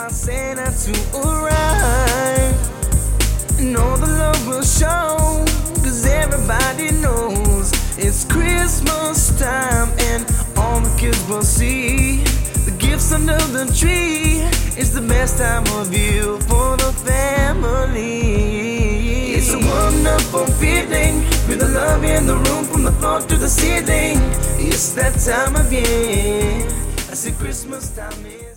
by Santa to arrive. And all the love will show, 'cause everybody knows it's Christmas time. And all the kids will see the gifts under the tree. It's the best time of year for the family. It's a wonderful feeling, with the love in the room from the floor to the ceiling. It's that time of year. I say Christmas time is